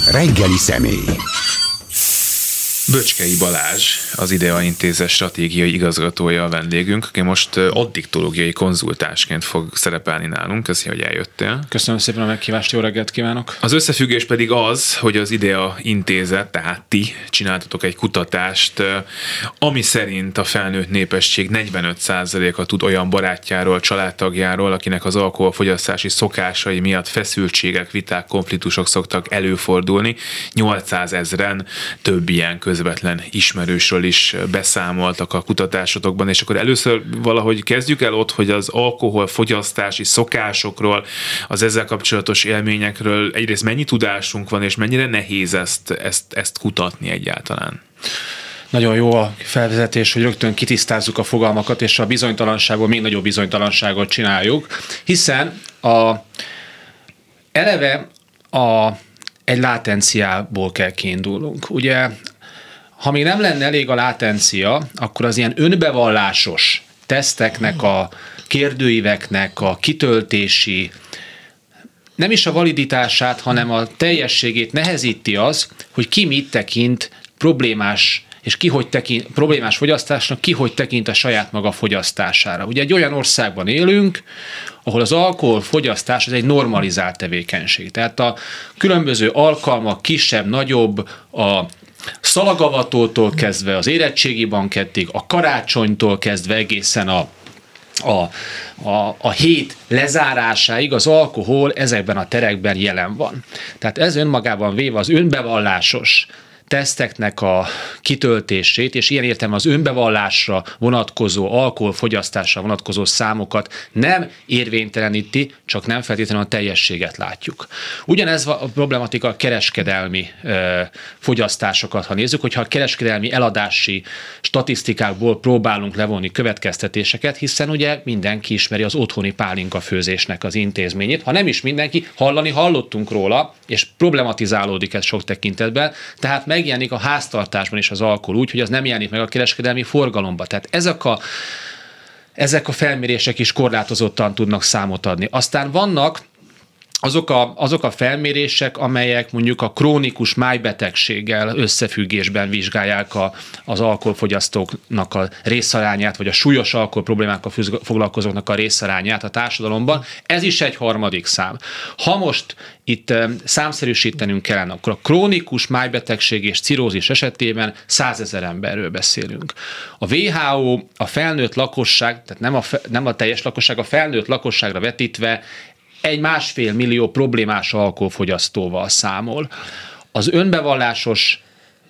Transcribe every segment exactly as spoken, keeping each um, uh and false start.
Reggeli személy. Böcskei Balázs, az IDEA Intézet stratégiai igazgatója a vendégünk, aki most addiktológiai konzultánsként fog szerepelni nálunk. Köszönöm, hogy eljöttél. Köszönöm szépen a meghívást, jó reggelt kívánok! Az összefüggés pedig az, hogy az IDEA Intézet, tehát ti csináltatok egy kutatást, ami szerint a felnőtt népesség negyvenöt százaléka tud olyan barátjáról, családtagjáról, akinek az alkoholfogyasztási szokásai miatt feszültségek, viták, konfliktusok szoktak előfordulni. nyolcszázezren több ilyen közvetlen ismerősről is beszámoltak a kutatásotokban, és akkor először valahogy kezdjük el ott, hogy az alkoholfogyasztási szokásokról, az ezzel kapcsolatos élményekről egyrészt mennyi tudásunk van, és mennyire nehéz ezt, ezt, ezt kutatni egyáltalán? Nagyon jó a felvezetés, hogy rögtön kitisztázzuk a fogalmakat, és a bizonytalanságból még nagyobb bizonytalanságot csináljuk, hiszen a, eleve a, egy látenciából kell kiindulnunk. Ugye, ha még nem lenne elég a látencia, akkor az ilyen önbevallásos teszteknek, a kérdőíveknek a kitöltési, nem is a validitását, hanem a teljességét nehezíti az, hogy ki mit tekint problémás, és ki hogy tekint, problémás fogyasztásnak, ki hogy tekint a saját maga fogyasztására. Ugye egy olyan országban élünk, ahol az alkoholfogyasztás az egy normalizált tevékenység. Tehát a különböző alkalmak, kisebb, nagyobb, a szalagavatótól kezdve az érettségi bankettig, a karácsonytól kezdve egészen a, a, a, a hét lezárásáig az alkohol ezekben a terekben jelen van. Tehát ez önmagában véve az önbevallásos teszteknek a kitöltését, és ilyen értelemben az önbevallásra vonatkozó, alkoholfogyasztásra vonatkozó számokat nem érvényteleníti, csak nem feltétlenül a teljességet látjuk. Ugyanez a problematika a kereskedelmi ö, fogyasztásokat, ha nézzük, hogyha a kereskedelmi eladási statisztikákból próbálunk levonni következtetéseket, hiszen ugye mindenki ismeri az otthoni pálinkafőzésnek az intézményét. Ha nem is mindenki, hallani hallottunk róla, és problematizálódik ez sok tekintetben, tehát megjelenik a háztartásban is az alkohol úgy, hogy az nem jelenik meg a kereskedelmi forgalomba. Tehát ezek a, ezek a felmérések is korlátozottan tudnak számot adni. Aztán vannak azok a, azok a felmérések, amelyek mondjuk a krónikus májbetegséggel összefüggésben vizsgálják a, az alkoholfogyasztóknak a részarányát, vagy a súlyos alkohol problémákkal foglalkozóknak a részarányát a társadalomban. Ez is egy harmadik szám. Ha most itt számszerűsítenünk kellene, akkor a krónikus májbetegség és cirózis esetében százezer emberről beszélünk. A dupla vé há ó a felnőtt lakosság, tehát nem a, nem a teljes lakosság, a felnőtt lakosságra vetítve egy másfél millió problémás alkoholfogyasztóval számol. Az önbevallásos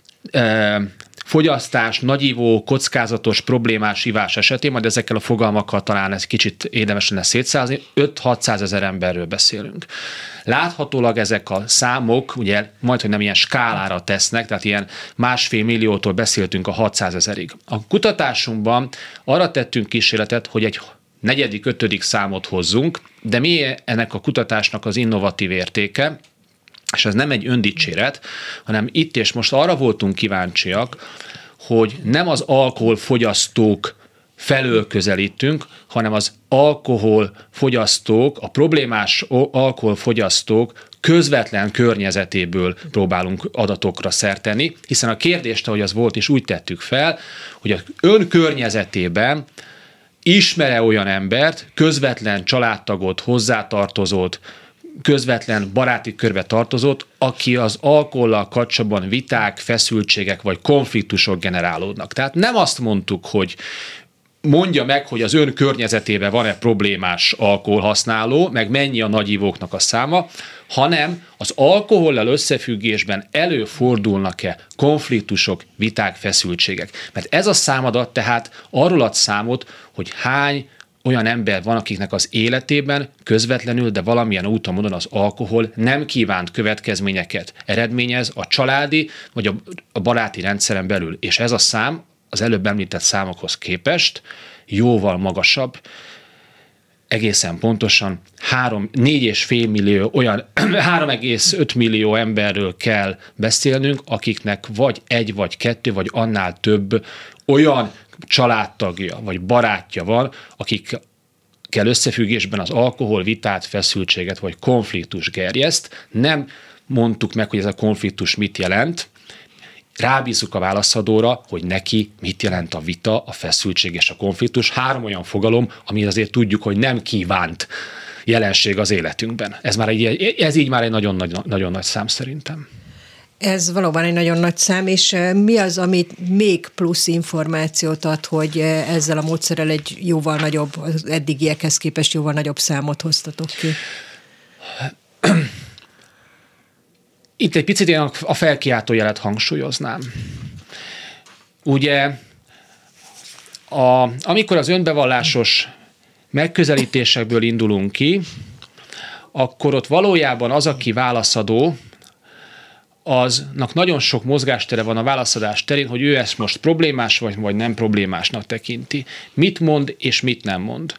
e, fogyasztás, nagyívó, kockázatos, problémás ivás esetén, majd ezekkel a fogalmakkal talán ez kicsit érdemes lenne szétszázni, öt-hatszázezer emberről beszélünk. Láthatólag ezek a számok, ugye majd, hogy nem ilyen skálára tesznek, tehát ilyen másfél milliótól beszéltünk a hatszázezerig. A kutatásunkban arra tettünk kísérletet, hogy egy negyedik, ötödik számot hozzunk, de mi ennek a kutatásnak az innovatív értéke, és ez nem egy öndicséret, hanem itt és most arra voltunk kíváncsiak, hogy nem az alkoholfogyasztók felől közelítünk, hanem az alkoholfogyasztók, a problémás alkoholfogyasztók közvetlen környezetéből próbálunk adatokra szert tenni, hiszen a kérdést, ahogy az volt is, úgy tettük fel, hogy az ön környezetében ismer-e olyan embert, közvetlen családtagot, hozzátartozót, közvetlen baráti körbe tartozott, aki az alkohollal kapcsolatban viták, feszültségek vagy konfliktusok generálódnak. Tehát nem azt mondtuk, hogy mondja meg, hogy az ön környezetében van-e problémás alkoholhasználó, meg mennyi a nagyívóknak a száma, hanem az alkohollal összefüggésben előfordulnak-e konfliktusok, viták, feszültségek. Mert ez a számadat tehát arról ad számot, hogy hány olyan ember van, akiknek az életében közvetlenül, de valamilyen úton, módon az alkohol nem kívánt következményeket eredményez a családi vagy a baráti rendszeren belül. És ez a szám az előbb említett számokhoz képest jóval magasabb, egészen pontosan három, négy és fél millió, olyan három egész öt millió emberről kell beszélnünk, akiknek vagy egy, vagy kettő, vagy annál több olyan családtagja, vagy barátja van, akikkel összefüggésben az alkohol vitát, feszültséget, vagy konfliktus gerjeszt. Nem mondtuk meg, hogy ez a konfliktus mit jelent, rábízzuk a válaszadóra, hogy neki mit jelent a vita, a feszültség és a konfliktus. Három olyan fogalom, ami azért tudjuk, hogy nem kívánt jelenség az életünkben. Ez, már egy, ez így már egy nagyon nagy, nagyon nagy szám szerintem. Ez valóban egy nagyon nagy szám, és mi az, amit még plusz információt ad, hogy ezzel a módszerrel egy jóval nagyobb, az eddigiekhez képest jóval nagyobb számot hoztatok ki? Itt egy picit én a felkiáltó jelet hangsúlyoznám. Ugye, a, amikor az önbevallásos megközelítésekből indulunk ki, akkor ott valójában az, aki válaszadó, aznak nagyon sok mozgástere van a válaszadás terén, hogy ő ezt most problémás vagy, vagy nem problémásnak tekinti. Mit mond és mit nem mond.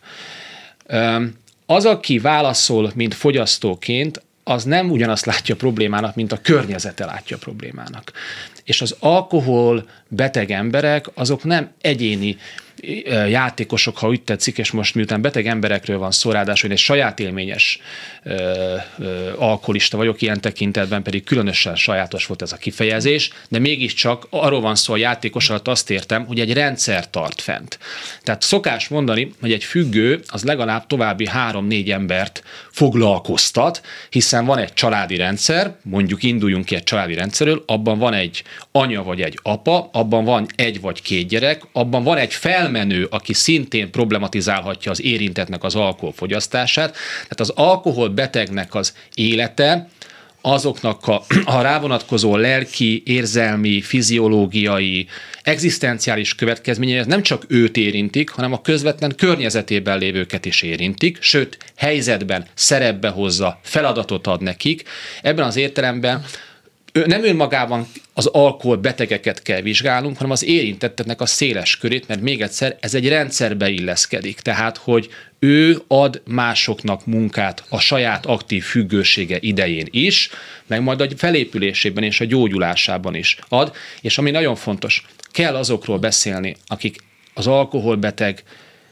Az, aki válaszol, mint fogyasztóként, az nem ugyanazt látja problémának, mint a környezete látja problémának. És az alkohol beteg emberek, azok nem egyéni játékosok, ha úgy tetszik, és most miután beteg emberekről van szó, ráadásul én egy saját élményes ö, ö, alkoholista vagyok, ilyen tekintetben pedig különösen sajátos volt ez a kifejezés, de mégiscsak arról van szó a játékos alatt, azt értem, hogy egy rendszer tart fent. Tehát szokás mondani, hogy egy függő az legalább további három-négy embert foglalkoztat, hiszen van egy családi rendszer, mondjuk induljunk ki egy családi rendszerről, abban van egy anya vagy egy apa, abban van egy vagy két gyerek, abban van egy felmenő, aki szintén problematizálhatja az érintettnek az alkoholfogyasztását. Tehát az alkoholbetegnek az élete, azoknak a, a rávonatkozó lelki, érzelmi, fiziológiai, egzisztenciális következményei, ez nem csak őt érintik, hanem a közvetlen környezetében lévőket is érintik, sőt, helyzetben, szerepbe hozza, feladatot ad nekik. Ebben az értelemben nem önmagában az alkoholbetegeket kell vizsgálnunk, hanem az érintetteknek a széles körét, mert még egyszer ez egy rendszerbe illeszkedik. Tehát, hogy ő ad másoknak munkát a saját aktív függősége idején is, meg majd a felépülésében és a gyógyulásában is ad, és ami nagyon fontos, kell azokról beszélni, akik az alkoholbeteg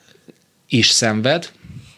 is szenved,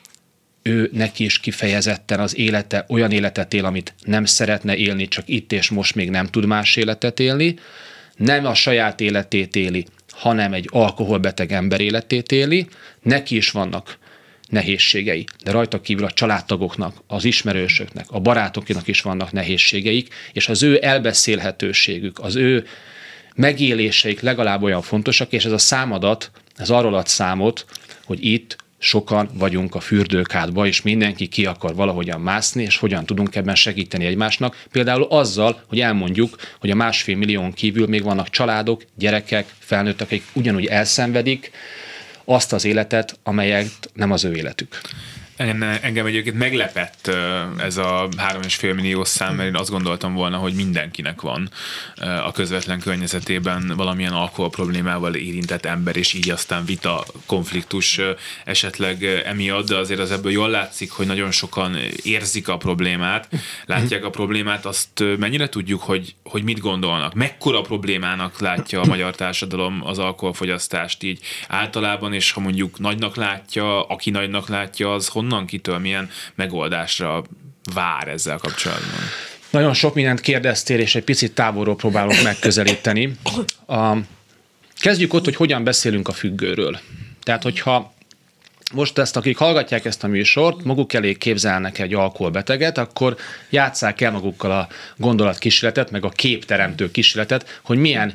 ő neki is kifejezetten az élete, olyan életet él, amit nem szeretne élni, csak itt és most még nem tud más életet élni, nem a saját életét éli, hanem egy alkoholbeteg ember életét éli, neki is vannak nehézségei, de rajta kívül a családtagoknak, az ismerősöknek, a barátoknak is vannak nehézségeik, és az ő elbeszélhetőségük, az ő megéléseik legalább olyan fontosak, és ez a számadat, ez arról ad számot, hogy itt sokan vagyunk a fürdőkádba, és mindenki ki akar valahogyan mászni, és hogyan tudunk ebben segíteni egymásnak. Például azzal, hogy elmondjuk, hogy a másfél millión kívül még vannak családok, gyerekek, felnőttek, akik ugyanúgy elszenvedik azt az életet, amelyet nem az ő életük. Engem egyébként meglepett ez a három és fél millió szám, mert én azt gondoltam volna, hogy mindenkinek van a közvetlen környezetében valamilyen alkohol problémával érintett ember, és így aztán vita, konfliktus esetleg emiatt, de azért az ebből jól látszik, hogy nagyon sokan érzik a problémát, látják a problémát, azt mennyire tudjuk, hogy, hogy mit gondolnak, mekkora problémának látja a magyar társadalom az alkoholfogyasztást így általában, és ha mondjuk nagynak látja, aki nagynak látja, az honnan kitől milyen megoldásra vár ezzel kapcsolatban? Nagyon sok mindent kérdeztél, és egy picit távolról próbálok megközelíteni. A, kezdjük ott, hogy hogyan beszélünk a függőről. Tehát, hogyha most ezt, akik hallgatják ezt a műsort, maguk elé képzelnek egy alkoholbeteget, akkor játsszák el magukkal a gondolatkísérletet, meg a képteremtő kísérletet, hogy milyen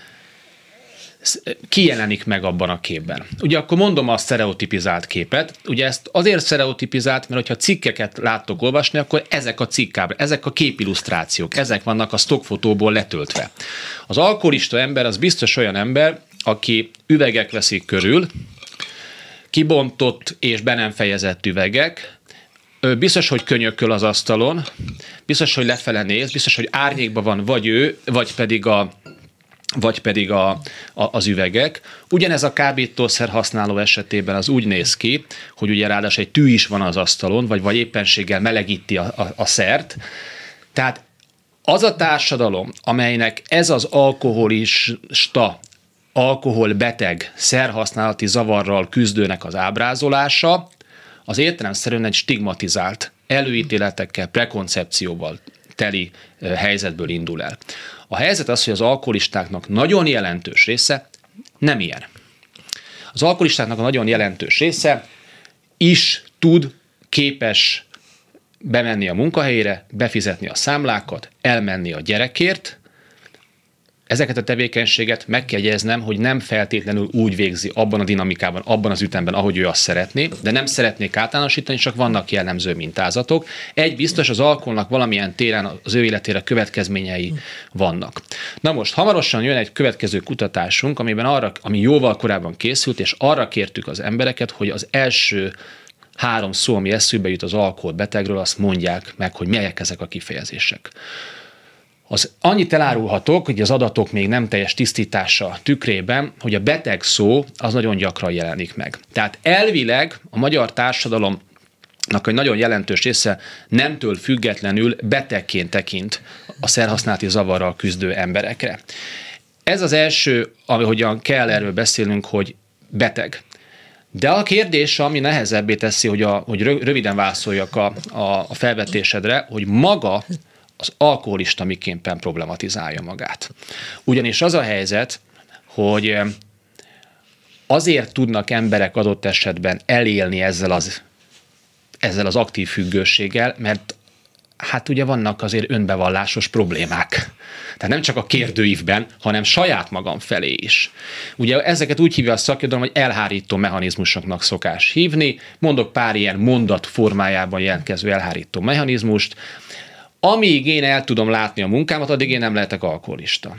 kijelenik meg abban a képben. Ugye akkor mondom a sztereotipizált képet. Ugye ezt azért sztereotipizált, mert hogyha cikkeket láttok olvasni, akkor ezek a cikkábra, ezek a képillusztrációk, ezek vannak a stockfotóból letöltve. Az alkoholista ember az biztos olyan ember, aki üvegek veszik körül, kibontott és be nem fejezett üvegek, biztos, hogy könyököl az asztalon, biztos, hogy lefele néz, biztos, hogy árnyékban van vagy ő, vagy pedig a vagy pedig a, a, az üvegek. Ugyanez a kábítószer használó esetében az úgy néz ki, hogy ugye ráadásul egy tű is van az asztalon, vagy, vagy éppenséggel melegíti a, a, a szert. Tehát az a társadalom, amelynek ez az alkoholista, alkoholbeteg, szerhasználati zavarral küzdőnek az ábrázolása, az értelemszerűen egy stigmatizált, előítéletekkel, prekoncepcióval teli helyzetből indul el. A helyzet az, hogy az alkoholistáknak nagyon jelentős része nem ilyen. Az alkoholistáknak a nagyon jelentős része is tud, képes bemenni a munkahelyére, befizetni a számlákat, elmenni a gyerekért. Ezeket a tevékenységet meg kell jegyeznem, hogy nem feltétlenül úgy végzi abban a dinamikában, abban az ütemben, ahogy ő azt szeretné, de nem szeretnék általánosítani, csak vannak jellemző mintázatok. Egy biztos, az alkoholnak valamilyen téren az ő életére következményei vannak. Na most hamarosan jön egy következő kutatásunk, amiben arra, ami jóval korábban készült, és arra kértük az embereket, hogy az első három szó, ami eszükbe jut az alkoholbetegről, azt mondják meg, hogy melyek ezek a kifejezések. Az annyit elárulhatok, hogy az adatok még nem teljes tisztítása tükrében, hogy a beteg szó az nagyon gyakran jelenik meg. Tehát elvileg a magyar társadalomnak egy nagyon jelentős része nemtől függetlenül betegként tekint a szerhasználati zavarral küzdő emberekre. Ez az első, ahogyan kell erről beszélnünk, hogy beteg. De a kérdés, ami nehezebbé teszi, hogy, a, hogy röviden válaszoljak a, a, a felvetésedre, hogy maga az alkoholista miképpen problematizálja magát. Ugyanis az a helyzet, hogy azért tudnak emberek adott esetben elélni ezzel az, ezzel az aktív függőséggel, mert hát ugye vannak azért önbevallásos problémák. Tehát nem csak a kérdőívben, hanem saját magam felé is. Ugye ezeket úgy hívja a szakirodalom, hogy elhárító mechanizmusoknak szokás hívni. Mondok pár ilyen mondat formájában jelentkező elhárító mechanizmust. Amíg én el tudom látni a munkámat, addig én nem lehetek alkoholista.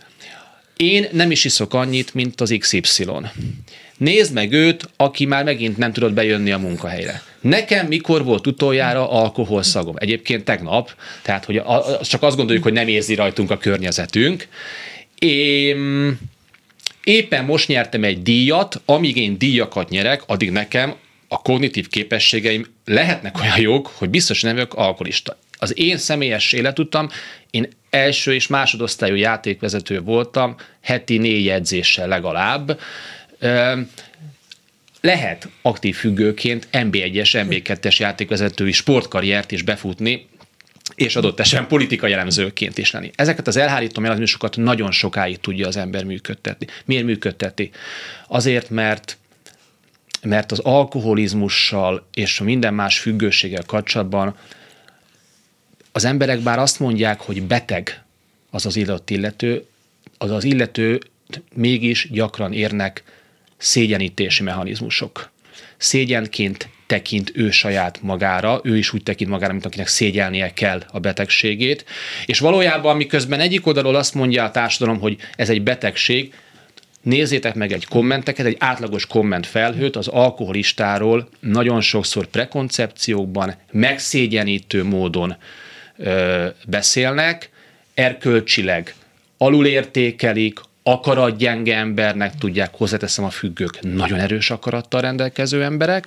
Én nem is iszok annyit, mint az iksz ipszilon. Nézd meg őt, aki már megint nem tudott bejönni a munkahelyre. Nekem mikor volt utoljára alkoholszagom? Egyébként tegnap, tehát hogy a, csak azt gondoljuk, hogy nem érzi rajtunk a környezetünk. Én éppen most nyertem egy díjat, amíg én díjakat nyerek, addig nekem a kognitív képességeim lehetnek olyan jók, hogy biztos nem vagyok alkoholista. Az én személyes életutam, én első és másodosztályú játékvezető voltam, heti négy edzéssel legalább. Lehet aktív függőként en bé egyes, en bé kettes játékvezetői sportkarriert is befutni, és adott esetben politika jellemzőként is lenni. Ezeket az elhárító mechanizmusokat nagyon sokáig tudja az ember működtetni. Miért működteti? Azért, mert mert az alkoholizmussal és a minden más függőséggel kapcsolatban az emberek bár azt mondják, hogy beteg az az illető, az az illető mégis gyakran érnek szégyenítési mechanizmusok. Szégyenként tekint ő saját magára, ő is úgy tekint magára, mint akinek szégyelnie kell a betegségét, és valójában miközben egyik oldalról azt mondja a társadalom, hogy ez egy betegség, nézzétek meg egy kommenteket, egy átlagos komment felhőt az alkoholistáról nagyon sokszor prekoncepciókban, megszégyenítő módon ö, beszélnek, erkölcsileg alulértékelik, akaratgyenge embernek tudják, hozzáteszem, a függők nagyon erős akarattal rendelkező emberek,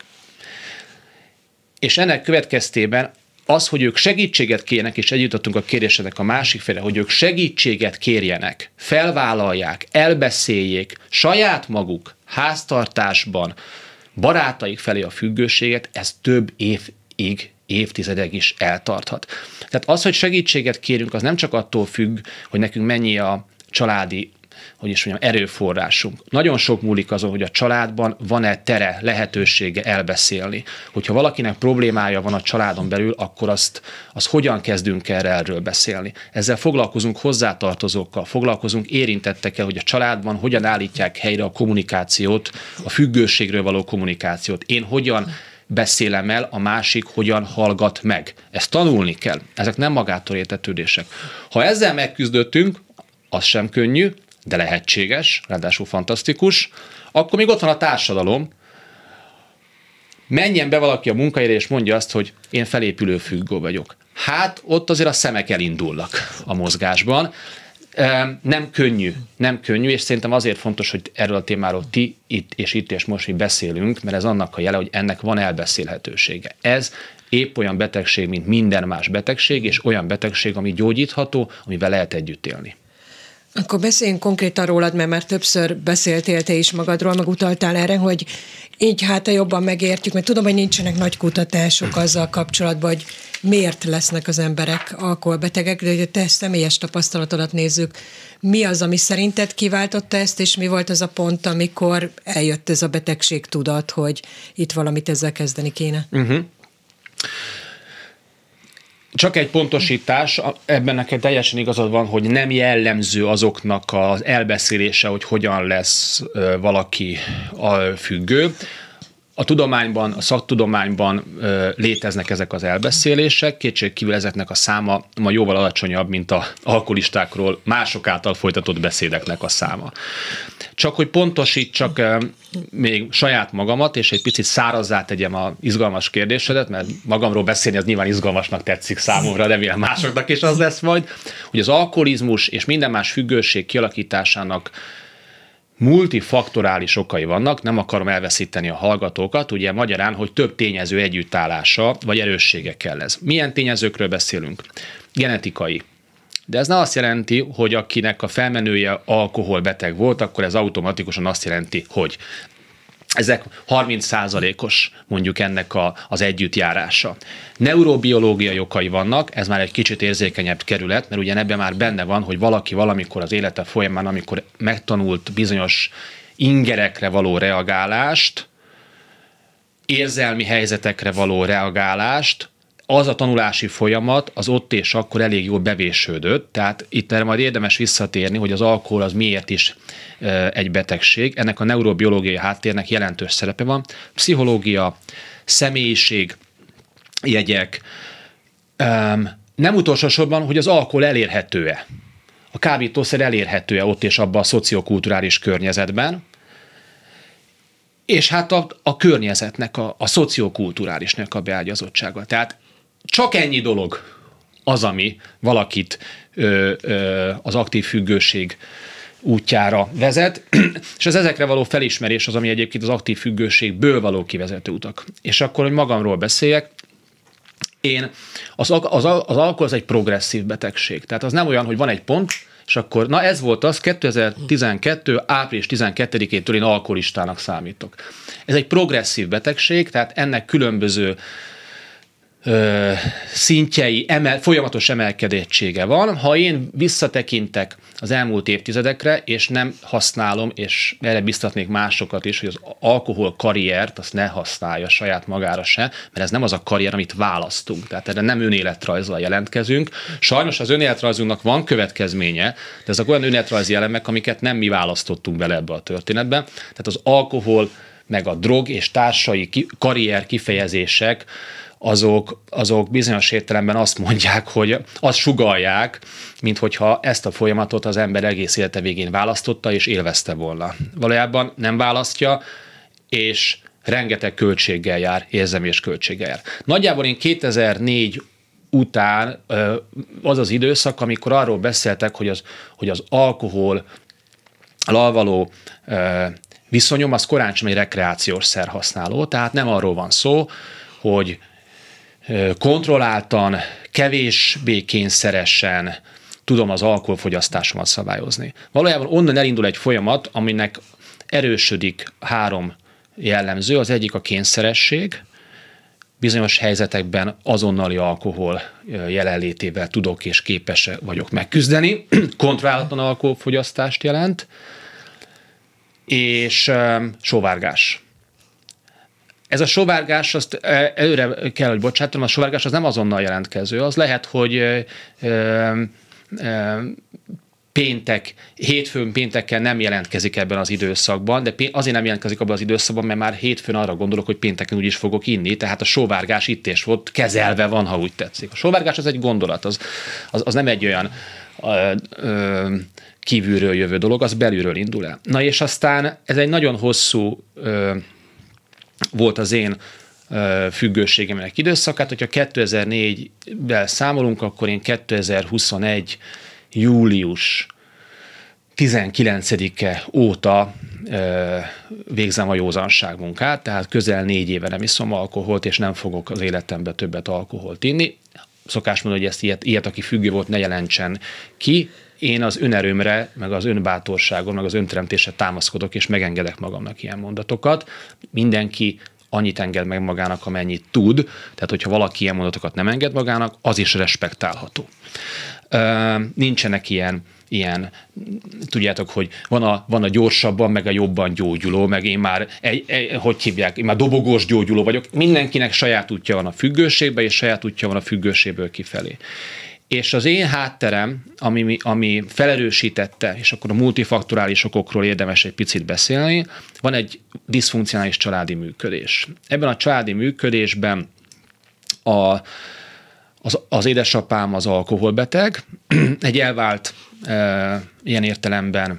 és ennek következtében az, hogy ők segítséget kérjenek, és együtt adtunk a kérésednek a másik fele, hogy ők segítséget kérjenek, felvállalják, elbeszéljék saját maguk háztartásban barátaik felé a függőséget, ez több évig, évtizedek is eltarthat. Tehát az, hogy segítséget kérünk, az nem csak attól függ, hogy nekünk mennyi a családi, hogy is mondjam, erőforrásunk. Nagyon sok múlik azon, hogy a családban van-e tere, lehetősége elbeszélni. Hogyha valakinek problémája van a családon belül, akkor azt, azt hogyan kezdünk erre erről beszélni. Ezzel foglalkozunk hozzátartozókkal, foglalkozunk érintettekkel, hogy a családban hogyan állítják helyre a kommunikációt, a függőségről való kommunikációt. Én hogyan beszélem el, a másik hogyan hallgat meg. Ezt tanulni kell. Ezek nem magától értetődések. Ha ezzel megküzdöttünk, az sem könnyű, de lehetséges, ráadásul fantasztikus, akkor még ott van a társadalom. Menjen be valaki a munkahelyre, és mondja azt, hogy én felépülő függő vagyok. Hát ott azért a szemek elindulnak a mozgásban. Nem könnyű, nem könnyű, és szerintem azért fontos, hogy erről a témáról ti itt és itt és most mi beszélünk, mert ez annak a jele, hogy ennek van elbeszélhetősége. Ez épp olyan betegség, mint minden más betegség, és olyan betegség, ami gyógyítható, amivel lehet együtt élni. Akkor beszéljünk konkrétan rólad, mert már többször beszéltél te is magadról, meg utaltál erre, hogy így hát jobban megértjük, mert tudom, hogy nincsenek nagy kutatások azzal kapcsolatban, hogy miért lesznek az emberek alkoholbetegek, de hogy te személyes tapasztalatodat nézzük. Mi az, ami szerinted kiváltotta ezt, és mi volt az a pont, amikor eljött ez a betegség tudat, hogy itt valamit ezzel kezdeni kéne? Uh-huh. Csak egy pontosítás, ebben neked teljesen igazad van, hogy nem jellemző azoknak az elbeszélése, hogy hogyan lesz valaki függő. A tudományban, a szaktudományban ö, léteznek ezek az elbeszélések, kétségkívül ezeknek a száma ma jóval alacsonyabb, mint az alkoholistákról mások által folytatott beszédeknek a száma. Csak hogy pontosítsak ö, még saját magamat, és egy picit szárazzá tegyem az izgalmas kérdésedet, mert magamról beszélni az nyilván izgalmasnak tetszik számomra, remélem másoknak is az lesz majd, hogy az alkoholizmus és minden más függőség kialakításának multifaktorális okai vannak, nem akarom elveszíteni a hallgatókat, ugye magyarán, hogy több tényező együttállása, vagy erősségekkel lesz. Milyen tényezőkről beszélünk? Genetikai. De ez nem azt jelenti, hogy akinek a felmenője alkoholbeteg volt, akkor ez automatikusan azt jelenti, hogy ezek harminc százalékos mondjuk ennek a, az együttjárása. Neurobiológiai okai vannak, ez már egy kicsit érzékenyebb kerület, mert ugye ebben már benne van, hogy valaki valamikor az élete folyamán, amikor megtanult bizonyos ingerekre való reagálást, érzelmi helyzetekre való reagálást, az a tanulási folyamat az ott és akkor elég jól bevésődött, tehát itt erre majd érdemes visszatérni, hogy az alkohol az miért is egy betegség. Ennek a neurobiológiai háttérnek jelentős szerepe van. Pszichológia, személyiség, jegyek. Nem utolsó sorban, hogy az alkohol elérhető-e. A kábítószer elérhető-e ott és abban a szociokulturális környezetben. És hát a, a környezetnek, a, a szociokulturálisnak a beágyazottsága. Tehát csak ennyi dolog az, ami valakit ö, ö, az aktív függőség útjára vezet, és az ezekre való felismerés az, ami egyébként az aktív függőségből való kivezető utak. És akkor, hogy magamról beszéljek, én, az, az, az, az alkohol az egy progresszív betegség. Tehát az nem olyan, hogy van egy pont, és akkor, na ez volt az, kétezer-tizenkettő. április tizenkettedikétől én alkoholistának számítok. Ez egy progresszív betegség, tehát ennek különböző ö, szintjei, emel, folyamatos emelkedettsége van. Ha én visszatekintek az elmúlt évtizedekre, és nem használom, és erre biztatnék másokat is, hogy az alkohol karriert azt ne használja saját magára se, mert ez nem az a karrier, amit választunk. Tehát erre nem önéletrajzzal jelentkezünk. Sajnos az önéletrajzunknak van következménye, de ezek olyan önéletrajzi elemek, amiket nem mi választottunk bele ebbe a történetbe. Tehát az alkohol, meg a drog és társai ki, karrier kifejezések, azok, azok bizonyos értelemben azt mondják, hogy azt sugallják, minthogyha ezt a folyamatot az ember egész élete végén választotta és élvezte volna. Valójában nem választja, és rengeteg költséggel jár, érzelmi és költséggel jár. Nagyjából én kétezer-négy után az az időszak, amikor arról beszéltek, hogy az, hogy az alkohol való viszonyom az korán sem egy rekreációs szerhasználó, tehát nem arról van szó, hogy kontrolláltan, kevésbé kényszeresen tudom az alkoholfogyasztásomat szabályozni. Valójában onnan elindul egy folyamat, aminek erősödik három jellemző. Az egyik a kényszeresség. Bizonyos helyzetekben azonnali alkohol jelenlétével tudok és képes vagyok megküzdeni. Kontrollálatlan alkoholfogyasztást jelent. És sóvárgás. Ez a sóvárgás, azt előre kell, hogy bocsátom, a sóvárgás az nem azonnal jelentkező. Az lehet, hogy ö, ö, ö, péntek, hétfőn péntekkel nem jelentkezik ebben az időszakban, de azért nem jelentkezik abban az időszakban, mert már hétfőn arra gondolok, hogy pénteken úgyis fogok inni, tehát a sóvárgás itt és ott kezelve van, ha úgy tetszik. A sóvárgás az egy gondolat, az, az, az nem egy olyan ö, ö, kívülről jövő dolog, az belülről indul el. Na és aztán ez egy nagyon hosszú ö, volt az én ö, függőségemnek időszakát, hogyha kétezer-négyben számolunk, akkor én kétezer-huszonegy. július tizenkilencedike óta ö, végzem a józanság munkát, tehát közel négy éve nem iszom alkoholt, és nem fogok az életemben többet alkoholt inni. Szokás mondani, hogy ezt ilyet, ilyet, aki függő volt, ne jelentsen ki. én az önerőmre, meg az önbátorságon, meg az önteremtésre támaszkodok, és megengedek magamnak ilyen mondatokat. Mindenki annyit enged meg magának, amennyit tud, tehát hogyha valaki ilyen mondatokat nem enged magának, az is respektálható. Nincsenek ilyen, ilyen tudjátok, hogy van a, van a gyorsabban, meg a jobban gyógyuló, meg én már, egy, egy, hogy hívják, én már dobogós gyógyuló vagyok. Mindenkinek saját útja van a függőségbe, és saját útja van a függőségből kifelé. És az én hátterem, ami, ami felerősítette, és akkor a multifaktorális okokról érdemes egy picit beszélni, van egy diszfunkcionális családi működés. Ebben a családi működésben a, az, az édesapám az alkoholbeteg, egy elvált e, ilyen értelemben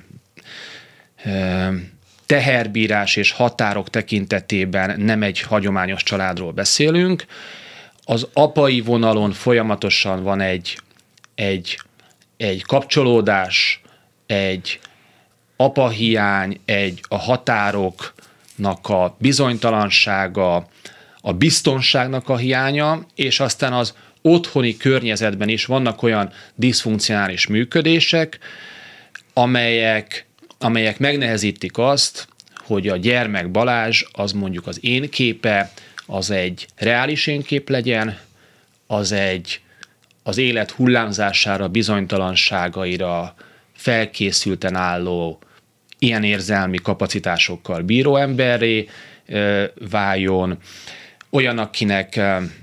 e, teherbírás és határok tekintetében nem egy hagyományos családról beszélünk. Az apai vonalon folyamatosan van egy, egy, egy kapcsolódás, egy apahiány, egy a határoknak a bizonytalansága, a biztonságnak a hiánya, és aztán az otthoni környezetben is vannak olyan diszfunkcionális működések, amelyek, amelyek megnehezítik azt, hogy a gyermek Balázs az mondjuk az én képe, az egy reális énkép legyen, az egy az élet hullámzására, bizonytalanságaira felkészülten álló, ilyen érzelmi kapacitásokkal bíró emberré váljon, olyan, akinek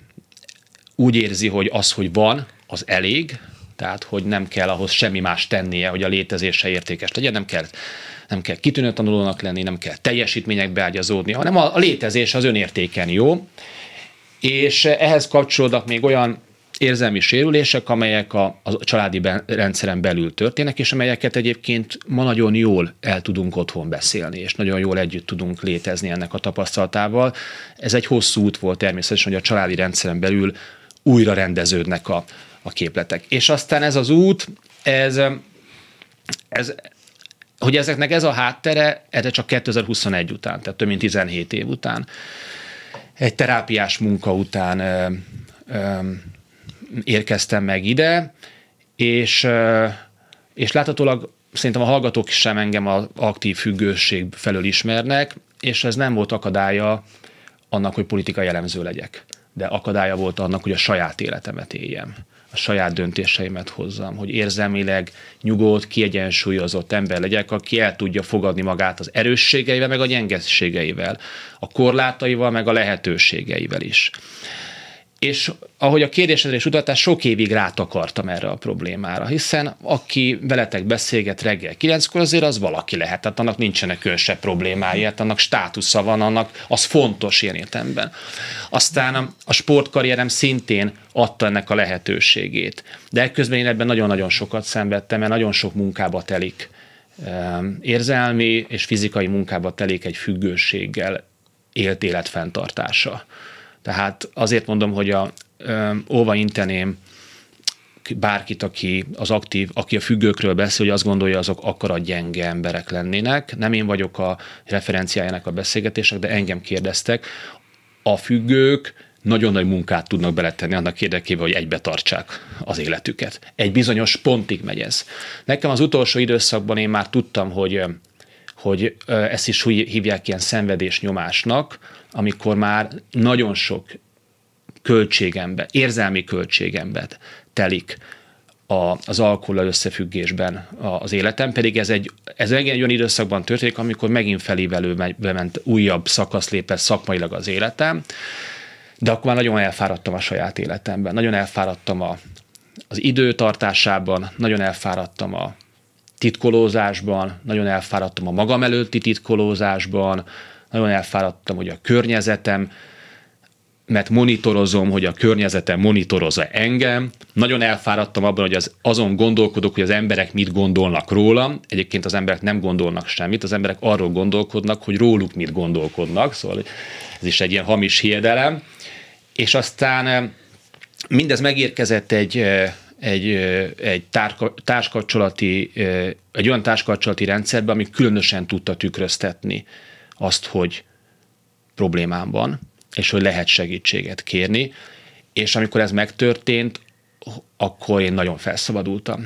úgy érzi, hogy az, hogy van, az elég, tehát, hogy nem kell ahhoz semmi más tennie, hogy a létezése értékes legyen, nem kell, nem kell kitűnő tanulónak lenni, nem kell teljesítményekbe ágyazódni, hanem a, a létezés az önértéken jó, és ehhez kapcsolódnak még olyan érzelmi sérülések, amelyek a, a családi ben, rendszeren belül történnek, és amelyeket egyébként ma nagyon jól el tudunk otthon beszélni, és nagyon jól együtt tudunk létezni ennek a tapasztalatával. Ez egy hosszú út volt természetesen, hogy a családi rendszeren belül újra rendeződnek a, a képletek. És aztán ez az út, ez, ez, hogy ezeknek ez a háttere, erre csak kétezer-huszonegy után, tehát több mint tizenhét év után, egy terápiás munka után ö, ö, érkeztem meg ide, és, ö, és láthatólag szerintem a hallgatók sem engem az aktív függőség felől ismernek, és ez nem volt akadálya annak, hogy politikai elemző legyek. De akadálya volt annak, hogy a saját életemet éljem, a saját döntéseimet hozzam, hogy érzelmileg nyugodt, kiegyensúlyozott ember legyek, aki el tudja fogadni magát az erősségeivel, meg a gyengeségeivel, a korlátaival, meg a lehetőségeivel is. És ahogy a kérdésedre is utaltál, sok évig rátakartam erre a problémára, hiszen aki veletek beszélget reggel kilenckor, azért az valaki lehet, tehát annak nincsenek különösebb problémái, hát annak státusza van, annak az fontos ilyen értelemben. Aztán a sportkarrierem szintén adta ennek a lehetőségét, de ekközben én ebben nagyon-nagyon sokat szenvedtem, mert nagyon sok munkába telik, érzelmi és fizikai munkába telik egy függőséggel élt élet fenntartása. Tehát azért mondom, hogy a, ö, óva inteném bárkit, aki az aktív, aki a függőkről beszél, hogy azt gondolja, azok akkora gyenge emberek lennének. Nem én vagyok a referenciájának a beszélgetések, de engem kérdeztek. A függők nagyon nagy munkát tudnak beletenni annak érdekében, hogy egybe tartsák az életüket. Egy bizonyos pontig megy ez. Nekem az utolsó időszakban én már tudtam, hogy, hogy ezt is hívják ilyen szenvedésnyomásnak, amikor már nagyon sok költségembe, érzelmi költségembe telik a, az alkohollal összefüggésben az életem, pedig ez egy, ez egy olyan időszakban történik, amikor megint felévelő ment újabb szakasz lépett szakmailag az életem, de akkor már nagyon elfáradtam a saját életemben, nagyon elfáradtam a, az időtartásában, nagyon elfáradtam a titkolózásban, nagyon elfáradtam a magam előtti titkolózásban, nagyon elfáradtam, hogy a környezetem, mert monitorozom, hogy a környezetem monitorozza engem. Nagyon elfáradtam abban, hogy az, azon gondolkodok, hogy az emberek mit gondolnak rólam. Egyébként az emberek nem gondolnak semmit, az emberek arról gondolkodnak, hogy róluk mit gondolkodnak. Szóval ez is egy ilyen hamis hiedelem. És aztán mindez megérkezett egy, egy, egy társkapcsolati, egy olyan társkapcsolati rendszerbe, ami különösen tudta tükröztetni azt, hogy problémám van, és hogy lehet segítséget kérni, és amikor ez megtörtént, akkor én nagyon felszabadultam.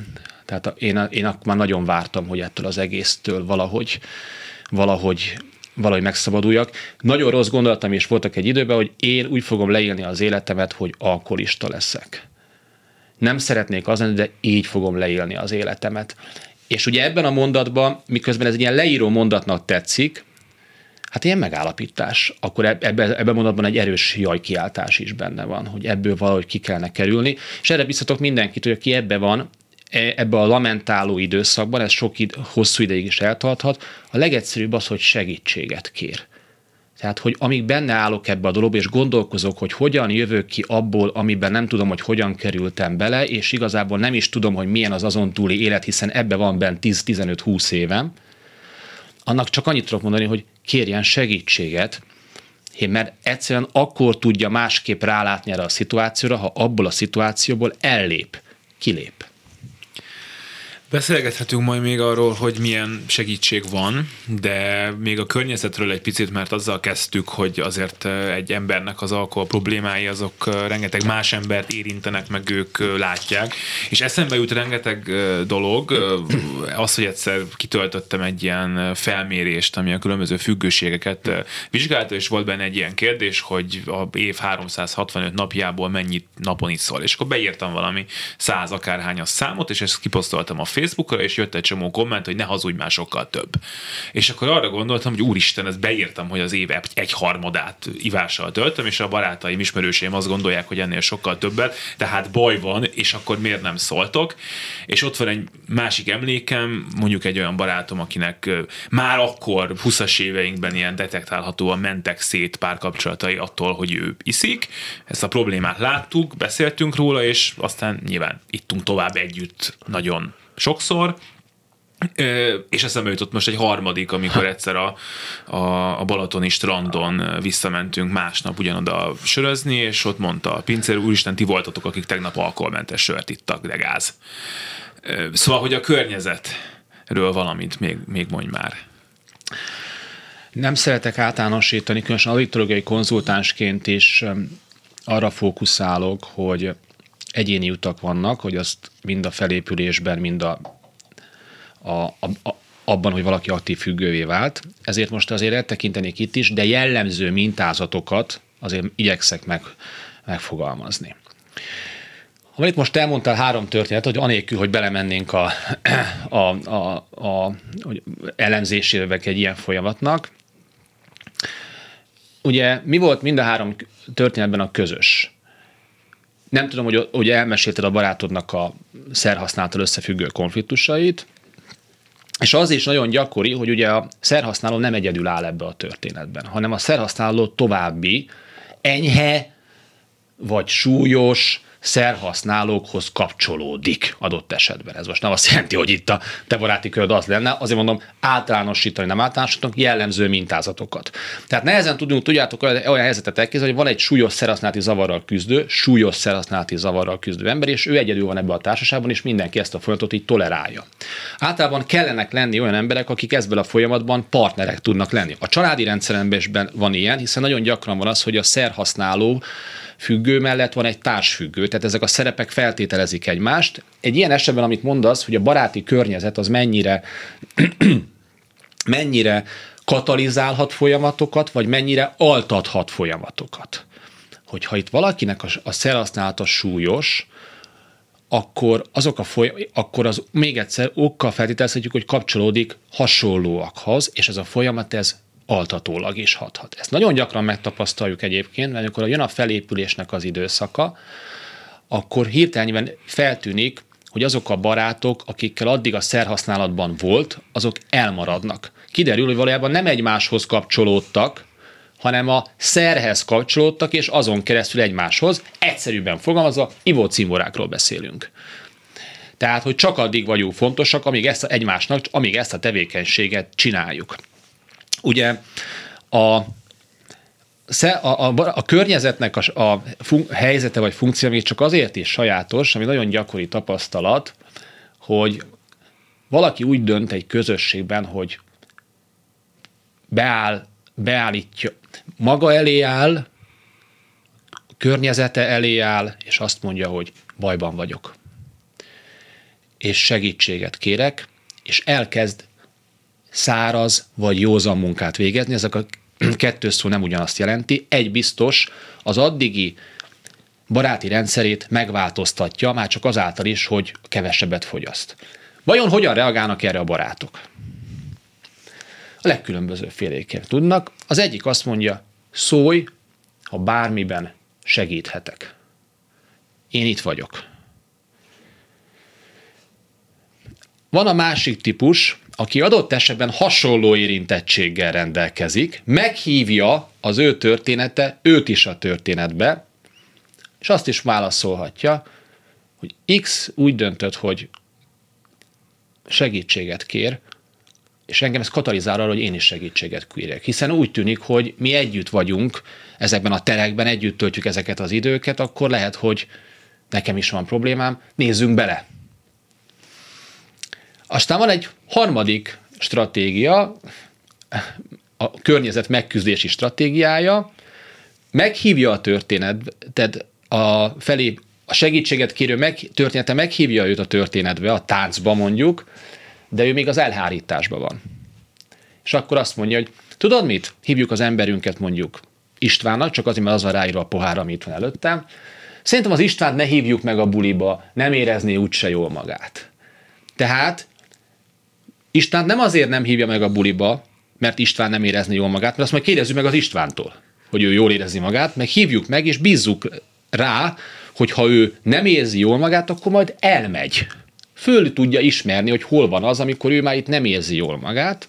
Tehát én, én már nagyon vártam, hogy ettől az egésztől valahogy, valahogy, valahogy megszabaduljak. Nagyon rossz gondolatom is voltak egy időben, hogy én úgy fogom leélni az életemet, hogy alkoholista leszek. Nem szeretnék az lenni, de így fogom leélni az életemet. És ugye ebben a mondatban, miközben ez egy ilyen leíró mondatnak tetszik, hát ilyen megállapítás. Akkor ebben, ebben a mondatban egy erős jajkiáltás is benne van, hogy ebből valahogy ki kellene kerülni. És erre biztatok mindenkit, hogy aki ebbe van, ebbe a lamentáló időszakban, ez sok id- hosszú ideig is eltarthat, a legegyszerűbb az, hogy segítséget kér. Tehát, hogy amíg benne állok ebbe a dologba, és gondolkozok, hogy hogyan jövök ki abból, amiben nem tudom, hogy hogyan kerültem bele, és igazából nem is tudom, hogy milyen az azon túli élet, hiszen ebbe van benne tíz-tizenöt-húsz évem, annak csak annyit tudok mondani, hogy kérjen segítséget, mert egyszerűen akkor tudja másképp rálátni erre a szituációra, ha abból a szituációból ellép, kilép. Beszélgethetünk majd még arról, hogy milyen segítség van, de még a környezetről egy picit, mert azzal kezdtük, hogy azért egy embernek az alkohol problémái azok rengeteg más embert érintenek, meg ők látják. És eszembe jut rengeteg dolog, az, hogy egyszer kitöltöttem egy ilyen felmérést, ami a különböző függőségeket vizsgálta, és volt benne egy ilyen kérdés, hogy a év háromszázhatvanöt napjából mennyit napon iszol. És akkor beírtam valami száz akárhányas számot, és ezt kiposztoltam a Facebookra, és jött egy csomó komment, hogy ne hazudj már, sokkal több. És akkor arra gondoltam, hogy úristen, ezt beírtam, hogy az év egy harmadát ivással töltöm, és a barátaim, ismerőseim azt gondolják, hogy ennél sokkal többet, tehát baj van, és akkor miért nem szóltok? És ott van egy másik emlékem, mondjuk egy olyan barátom, akinek már akkor huszas éveinkben ilyen detektálhatóan mentek szét párkapcsolatai attól, hogy ő iszik. Ezt a problémát láttuk, beszéltünk róla, és aztán nyilván ittunk tovább együtt nagyon sokszor, és eszembe jutott most egy harmadik, amikor egyszer a, a, a balatoni strandon visszamentünk másnap ugyanoda sörözni, és ott mondta a pincér, úristen, ti voltatok, akik tegnap alkoholmentes sört ittak, de gáz. Szóval, hogy a környezetről valamit még, még mondj már. Nem szeretek általánosítani, különösen adiktológiai konzultánsként is arra fókuszálok, hogy egyéni utak vannak, hogy azt mind a felépülésben, mind a, a, a, abban, hogy valaki aktív függővé vált. Ezért most azért eltekintenék itt is, de jellemző mintázatokat azért igyekszek meg, megfogalmazni. Amit most elmondtál három történet, hogy anélkül, hogy belemennénk a, a, a, a hogy elemzésébe egy ilyen folyamatnak. Ugye mi volt mind a három történetben a közös? Nem tudom, hogy, hogy elmesélted a barátodnak a szerhasználattal összefüggő konfliktusait, és az is nagyon gyakori, hogy ugye a szerhasználó nem egyedül áll ebbe a történetben, hanem a szerhasználó további enyhe vagy súlyos szerhasználókhoz kapcsolódik adott esetben. Ez most nem azt jelenti, hogy itt a te baráti köröd az lenne, azért mondom, általánosítani, nem általánosítunk, jellemző mintázatokat. Tehát nehezen tudunk, tudjátok, olyan helyzetet elképzelni, hogy van egy súlyos szerhasználati zavarral küzdő, súlyos szerhasználati zavarral küzdő ember, és ő egyedül van ebben a társaságban, és mindenki ezt a folyamatot így tolerálja. Általában kellenek lenni olyan emberek, akik ezzel a folyamatban partnerek tudnak lenni. A családi rendszeremben van ilyen, hiszen nagyon gyakran van az, hogy a szerhasználó függő mellett van egy társfüggő, tehát ezek a szerepek feltételezik egymást. Egy ilyen esetben, amit mondasz, hogy a baráti környezet az mennyire, mennyire katalizálhat folyamatokat, vagy mennyire altathat folyamatokat. Hogyha itt valakinek a, a szerhasználata súlyos, akkor, azok a folyam, akkor az még egyszer okkal feltételezhetjük, hogy kapcsolódik hasonlóakhoz, és ez a folyamat ez altatólag is hathat. Ezt nagyon gyakran megtapasztaljuk egyébként, mert amikor jön a felépülésnek az időszaka, akkor hirtelenben feltűnik, hogy azok a barátok, akikkel addig a szerhasználatban volt, azok elmaradnak. Kiderül, hogy valójában nem egymáshoz kapcsolódtak, hanem a szerhez kapcsolódtak, és azon keresztül egymáshoz, egyszerűbben fogalmazva, ivócimborákról beszélünk. Tehát, hogy csak addig vagyunk fontosak, amíg ezt a, egymásnak, amíg ezt a tevékenységet csináljuk. Ugye a, a, a, a környezetnek a, a fun, helyzete vagy funkció még csak azért is sajátos, ami nagyon gyakori tapasztalat, hogy valaki úgy dönt egy közösségben, hogy beáll, beállítja, maga elé áll, környezete elé áll, és azt mondja, hogy bajban vagyok. és segítséget kérek, és elkezd száraz vagy józan munkát végezni. Ezek a kettő szó nem ugyanazt jelenti. Egy biztos, az addigi baráti rendszerét megváltoztatja, már csak azáltal is, hogy kevesebbet fogyaszt. Vajon hogyan reagálnak erre a barátok? A legkülönbözőbb féléken tudnak. Az egyik azt mondja, szólj, ha bármiben segíthetek. Én itt vagyok. Van a másik típus, aki adott esetben hasonló érintettséggel rendelkezik, meghívja az ő története, őt is a történetbe, és azt is válaszolhatja, hogy X úgy döntött, hogy segítséget kér, és engem ez katalizál arra, hogy én is segítséget kérek. Hiszen úgy tűnik, hogy mi együtt vagyunk ezekben a terekben, együtt töltjük ezeket az időket, akkor lehet, hogy nekem is van problémám, nézzünk bele. Aztán van egy harmadik stratégia, a környezet megküzdési stratégiája, meghívja a történetet, a felé a segítséget kérő meg, története meghívja őt a történetbe, a táncba mondjuk, de ő még az elhárításban van. És akkor azt mondja, hogy tudod mit? Hívjuk az emberünket mondjuk Istvánnak, csak azért, mert az van ráírva a pohár, ami itt van előttem. Szerintem az Istvánt ne hívjuk meg a buliba, nem érezné úgyse jól magát. Tehát Istvánt nem azért nem hívja meg a buliba, mert István nem érezni jól magát, mert azt majd kérdezzük meg az Istvántól, hogy ő jól érezi magát, meg hívjuk meg, és bízzuk rá, hogy ha ő nem érzi jól magát, akkor majd elmegy. Föl tudja ismerni, hogy hol van az, amikor ő már itt nem érzi jól magát,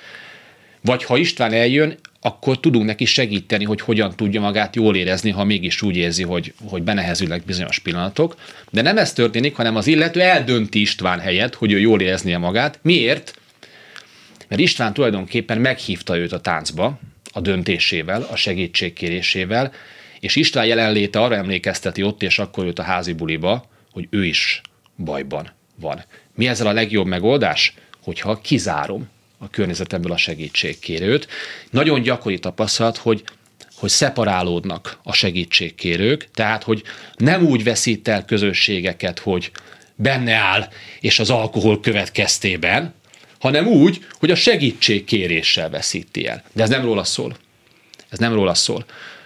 vagy ha István eljön, akkor tudunk neki segíteni, hogy hogyan tudja magát jól érezni, ha mégis úgy érzi, hogy, hogy benehezülnek bizonyos pillanatok. De nem ez történik, hanem az illető eldönti István helyett, hogy ő jól éreznie magát. Miért? Mert István tulajdonképpen meghívta őt a táncba, a döntésével, a segítségkérésével, és István jelenléte arra emlékezteti ott és akkor őt a házi buliba, hogy ő is bajban van. Mi ezzel a legjobb megoldás? Hogyha kizárom a környezetemből a segítségkérőt. Nagyon gyakori tapasztalat, hogy, hogy szeparálódnak a segítségkérők, tehát, hogy nem úgy veszít el közösségeket, hogy benne áll, és az alkohol következtében, hanem úgy, hogy a segítségkéréssel veszíti el. De ez nem róla szól. Ez nem róla szól.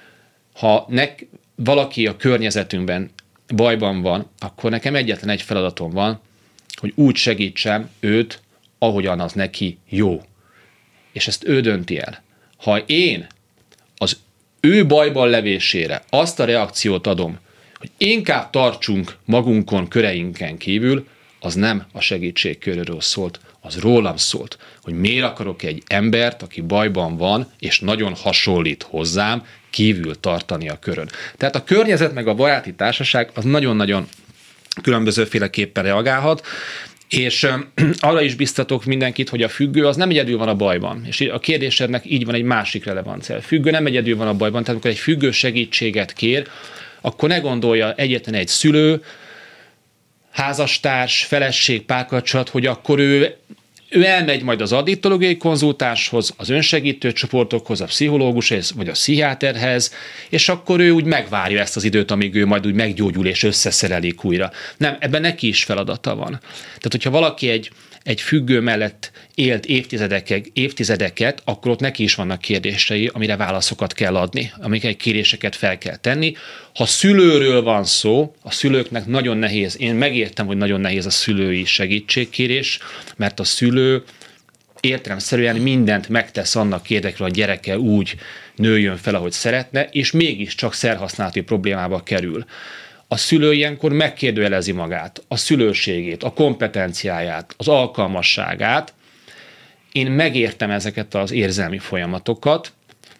Ha nek, valaki a környezetünkben bajban van, akkor nekem egyetlen egy feladatom van, hogy úgy segítsem őt, ahogyan az neki jó. És ezt ő dönti el. Ha én az ő bajban levésére azt a reakciót adom, hogy inkább tartsunk magunkon, köreinken kívül, az nem a segítségkörről szólt, az rólam szólt, hogy miért akarok egy embert, aki bajban van, és nagyon hasonlít hozzám, kívül tartani a körön. Tehát a környezet meg a baráti társaság az nagyon-nagyon különbözőféleképpen reagálhat, és arra is biztatok mindenkit, hogy a függő az nem egyedül van a bajban. És a kérdésednek így van egy másik relevancia. A függő nem egyedül van a bajban, tehát amikor egy függő segítséget kér, akkor ne gondolja egyetlen egy szülő, házastárs, feleség, párkapcsolat, hogy akkor ő, ő elmegy majd az addiktológiai konzultáshoz, az önsegítő csoportokhoz, a pszichológushoz, vagy a pszichiáterhez, és akkor ő úgy megvárja ezt az időt, amíg ő majd úgy meggyógyul és összeszerelik újra. Nem, ebben neki is feladata van. Tehát, hogyha valaki egy, egy függő mellett élt évtizedek, évtizedeket, akkor ott neki is vannak kérdései, amire válaszokat kell adni, amiket kéréseket fel kell tenni. Ha szülőről van szó, a szülőknek nagyon nehéz, én megértem, hogy nagyon nehéz a szülői segítségkérés, mert a szülő értelemszerűen mindent megtesz annak érdekében, hogy a gyereke úgy nőjön fel, ahogy szeretne, és mégiscsak szerhasználati problémába kerül. A szülő ilyenkor megkérdőjelezi magát, a szülőségét, a kompetenciáját, az alkalmasságát. Én megértem ezeket az érzelmi folyamatokat,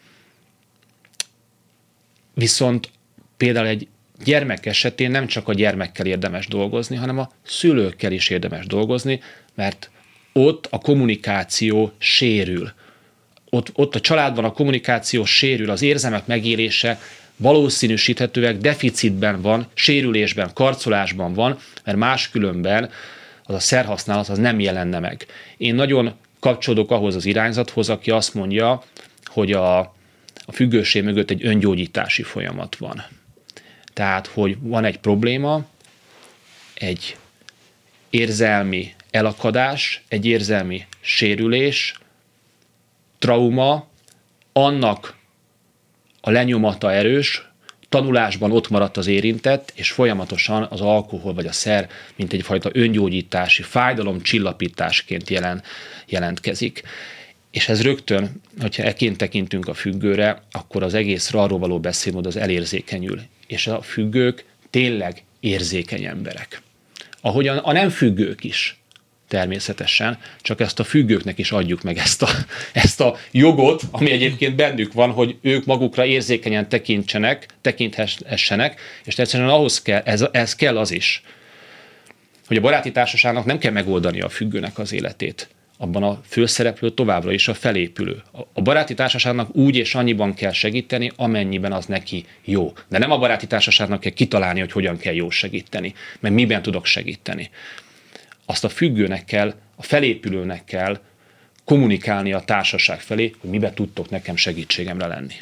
viszont például egy gyermek esetén nem csak a gyermekkel érdemes dolgozni, hanem a szülőkkel is érdemes dolgozni, mert ott a kommunikáció sérül. Ott, ott a családban a kommunikáció sérül, az érzelmek megélése valószínűsíthetőleg deficitben van, sérülésben, karcolásban van, mert máskülönben az a szerhasználat az nem jelenne meg. Én nagyon kapcsolódok ahhoz az irányzathoz, aki azt mondja, hogy a, a függőség mögött egy öngyógyítási folyamat van. Tehát, hogy van egy probléma, egy érzelmi elakadás, egy érzelmi sérülés, trauma, annak a lenyomata erős, tanulásban ott maradt az érintett, és folyamatosan az alkohol vagy a szer, mint egyfajta öngyógyítási, fájdalomcsillapításként jelen, jelentkezik. És ez rögtön, hogyha eként tekintünk a függőre, akkor az egész arról való beszélmód az elérzékenyül. És a függők tényleg érzékeny emberek. Ahogyan a nem függők is. Természetesen, csak ezt a függőknek is adjuk meg ezt a, ezt a jogot, ami egyébként bennük van, hogy ők magukra érzékenyen tekintsenek, tekinthessenek, és természetesen ahhoz kell, ez, ez kell az is, hogy a baráti társaságnak nem kell megoldani a függőnek az életét. Abban a főszereplő továbbra is a felépülő. A baráti társaságnak úgy és annyiban kell segíteni, amennyiben az neki jó. De nem a baráti társaságnak kell kitalálni, hogy hogyan kell jó segíteni, mert miben tudok segíteni. Azt a függőnek kell, a felépülőnek kell kommunikálni a társaság felé, hogy miben tudtok nekem segítségemre lenni.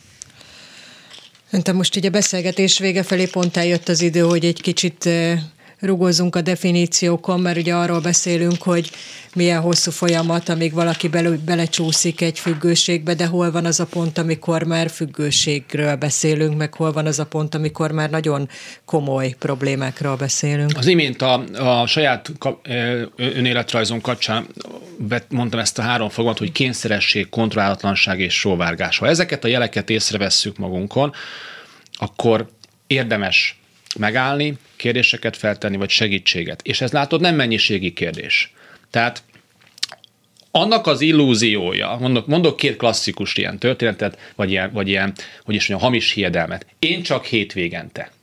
Te most így a beszélgetés vége felé pont eljött az idő, hogy egy kicsit rugózzunk a definíciókon, mert ugye arról beszélünk, hogy milyen hosszú folyamat, amíg valaki bele, belecsúszik egy függőségbe, de hol van az a pont, amikor már függőségről beszélünk, meg hol van az a pont, amikor már nagyon komoly problémákról beszélünk. Az imént a, a saját önéletrajzom kapcsán mondtam ezt a három fogalmat, hogy kényszeresség, kontrollálatlanság és sóvárgás. Ha ezeket a jeleket észrevesszük magunkon, akkor érdemes megállni, kérdéseket feltenni, vagy segítséget. És ez látod, nem mennyiségi kérdés. Tehát annak az illúziója, mondok, mondok két klasszikus ilyen történetet, vagy ilyen, vagy ilyen, hogy is mondjam, hamis hiedelmet. Én csak hétvégente.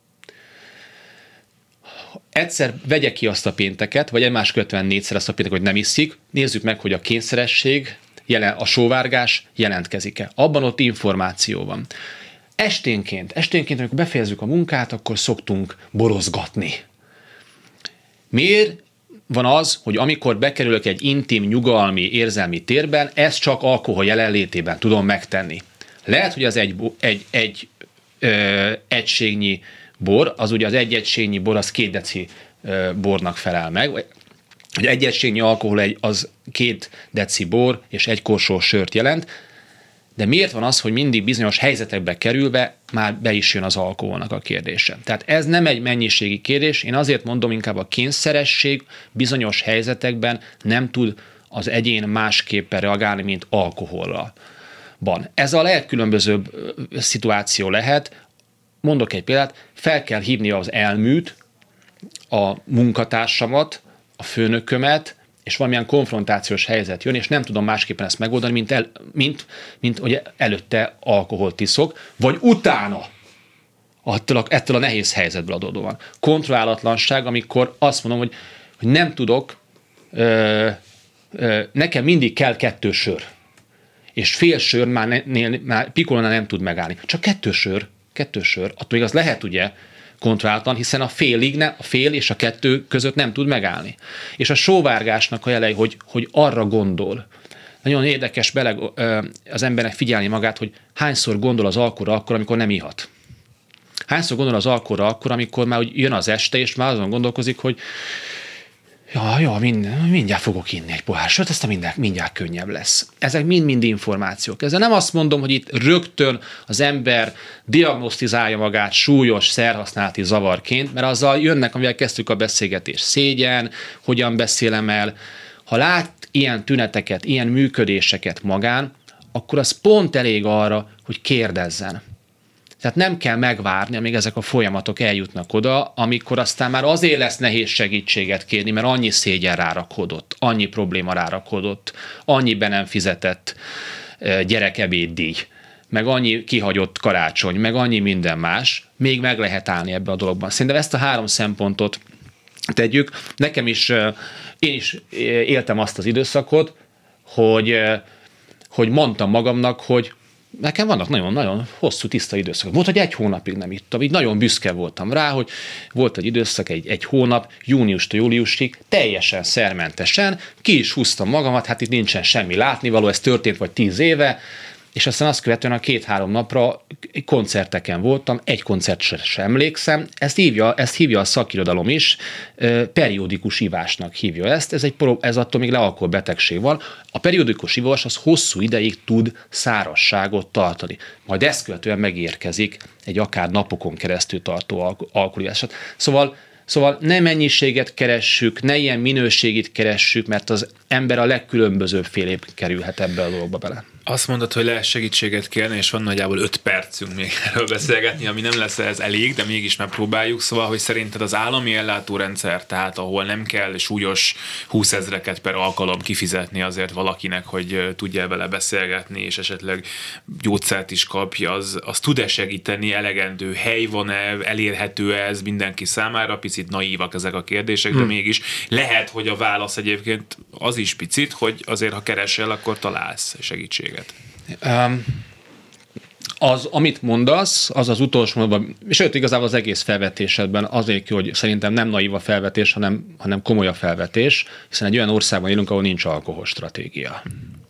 Egyszer vegye ki azt a pénteket, vagy egymás követően négyszer azt a pénteket, hogy nem iszik, nézzük meg, hogy a kényszeresség, jelen, a sóvárgás jelentkezik-e. Abban ott információ van. Esténként, esténként, amikor befejezzük a munkát, akkor szoktunk borozgatni. Miért van az, hogy amikor bekerülök egy intim, nyugalmi, érzelmi térben, ezt csak alkohol jelenlétében tudom megtenni? Lehet, hogy az egy, egy, egy ö, egységnyi bor, az ugye az egy egységnyi bor, az két deci ö, bornak felel meg, hogy egy egységnyi alkohol egy, az két deci bor és egy korsó sört jelent. De miért van az, hogy mindig bizonyos helyzetekbe kerülve már be is jön az alkoholnak a kérdése? Tehát ez nem egy mennyiségi kérdés, én azért mondom, inkább a kényszeresség bizonyos helyzetekben nem tud az egyén másképpen reagálni, mint alkohollal. Ez a legkülönbözőbb szituáció lehet. Mondok egy példát, fel kell hívni az elműt, a munkatársamat, a főnökömet, és valamilyen konfrontációs helyzet jön, és nem tudom másképpen ezt megoldani, mint, el, mint, mint hogy előtte alkoholt iszok, vagy utána attól a, ettől a nehéz helyzetből adódóan. Kontrollálatlanság, amikor azt mondom, hogy, hogy nem tudok, ö, ö, nekem mindig kell kettő sör, és fél sör már, ne, már pikolónál nem tud megállni. Csak kettő sör, kettő sör, attól igaz lehet ugye, kontrolláltan, hiszen a félig, ne, a fél és a kettő között nem tud megállni. És a sóvárgásnak a jelei, hogy, hogy arra gondol. Nagyon érdekes bele, az embernek figyelni magát, hogy hányszor gondol az alkoholra akkor, amikor nem ihat. Hányszor gondol az alkoholra akkor, amikor már jön az este, és már azon gondolkozik, hogy ja, ja, mind, mindjárt fogok inni egy pohár sört, aztán mindjárt, mindjárt könnyebb lesz. Ezek mind-mind információk. Ezzel nem azt mondom, hogy itt rögtön az ember diagnosztizálja magát súlyos szerhasználati zavarként, mert azzal jönnek, amivel kezdtük a beszélgetést. Szégyen, hogyan beszélem el. Ha lát ilyen tüneteket, ilyen működéseket magán, akkor az pont elég arra, hogy kérdezzen. Tehát nem kell megvárni, amíg ezek a folyamatok eljutnak oda, amikor aztán már azért lesz nehéz segítséget kérni, mert annyi szégyen rárakodott, annyi probléma rárakodott, annyi be nem fizetett gyerekebéddíj, meg annyi kihagyott karácsony, meg annyi minden más, még meg lehet állni ebbe a dologban. Szerintem ezt a három szempontot tegyük. Nekem is, én is éltem azt az időszakot, hogy, hogy mondtam magamnak, hogy nekem vannak nagyon-nagyon hosszú, tiszta időszakok. Volt, hogy egy hónapig nem ittam, így nagyon büszke voltam rá, hogy volt egy időszak, egy, egy hónap, júniustól júliusig, teljesen szermentesen, ki is húztam magamat, hát itt nincsen semmi látnivaló, ez történt vagy tíz éve, és aztán azt követően a két-három napra koncerteken voltam, egy koncert sem emlékszem, ezt hívja, ezt hívja a szakirodalom is, periódikus ivásnak hívja ezt, ez, egy, ez attól még le alkoholbetegség van. A periódikus ivás az hosszú ideig tud szárazságot tartani, majd ezt követően megérkezik egy akár napokon keresztül tartó alkoholivás. Szóval Szóval ne mennyiséget keressük, ne ilyen minőségét keressük, mert az ember a legkülönbözőbb félébb kerülhet ebbe a dologba bele. Azt mondod, hogy lehet segítséget kérni, és van nagyjából öt percünk még erről beszélgetni, ami nem lesz ez elég, de mégis megpróbáljuk. Szóval, hogy szerinted az állami ellátórendszer, tehát ahol nem kell súlyos húszezreket per alkalom kifizetni azért valakinek, hogy tudja vele beszélgetni, és esetleg gyógyszert is kapja, az, az tud-e segíteni, elegendő hely van-e, elérhető ez mindenki számára? Picit naívak ezek a kérdések, hmm. de mégis lehet, hogy a válasz egyébként az is picit, hogy azért, ha keresel, akkor találsz segítséget. Um, az, amit mondasz, az az utolsó mondatban, sőt, igazából az egész felvetésedben azért, hogy szerintem nem naív a felvetés, hanem, hanem komoly a felvetés, hiszen egy olyan országban élünk, ahol nincs alkoholstratégia.